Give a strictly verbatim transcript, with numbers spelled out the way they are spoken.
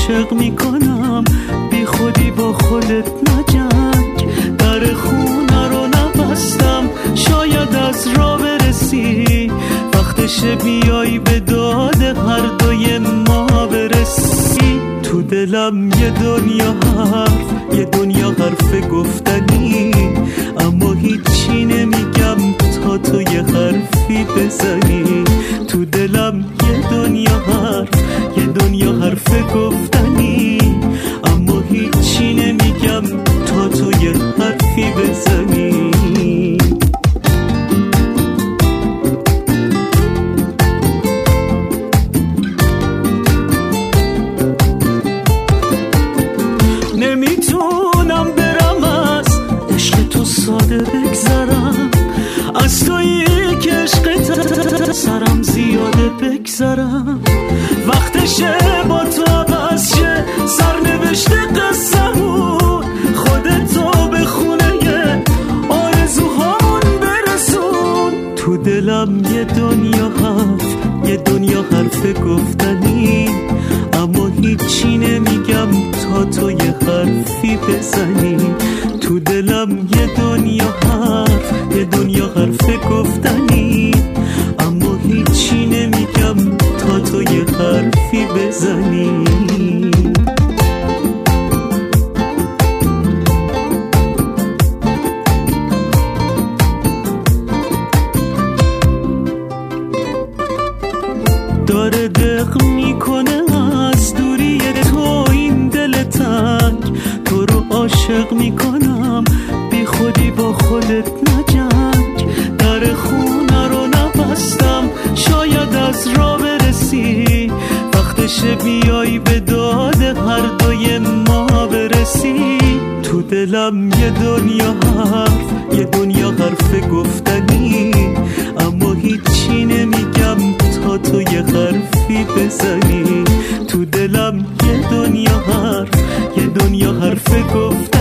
عاشق میکنم، بی خودی با خودت نجنگ. در خونه رو نبستم، شاید از راه برسی، وقتشه بیای به داد هر دوی ما برسی. تو دلم یه دنیا حرف، یه دنیا حرف گفتنی، اما هیچی نمیگم تا تو یه حرفی بزنی. تو دلم یه دنیا حرف، یه دنیا حرف گفتنی، اما هیچی نمیگم تا تو یه حرفی بزنی. نمیتونم برم از عشق تو ساده بگذرم، از تویی که عشقت سرم زیاده بگذرم. وقتشه با تو عوض شه سرنوشت قصه‌مون، خودتو به خونه آرزوهامون برسون. تو دلم یه دنیا حرف، یه دنیا حرف گفتنی، اما هیچی نمیگم تا تو یه حرفی بزنی. تو دلم یه دنیا حرف، یه دنیا حرف گفتنی، اما هیچی نمیگم تا تو یه حرفی بزنی. داره دق میکنه از دوری تو این دل تنگ، تو رو عاشق میکنم، بی خودی با خودت نجنگ. در خونه رو نبستم، شاید از راه برسی، وقتشه بیای به داد هر دوی ما برسی. تو دلم یه دنیا حرف، یه دنیا حرف گفتنی، اما هیچی نمیگم تا تو یه حرفی بزنی. تو دلم یه دنیا حرف، یه دنیا حرف گفتنی،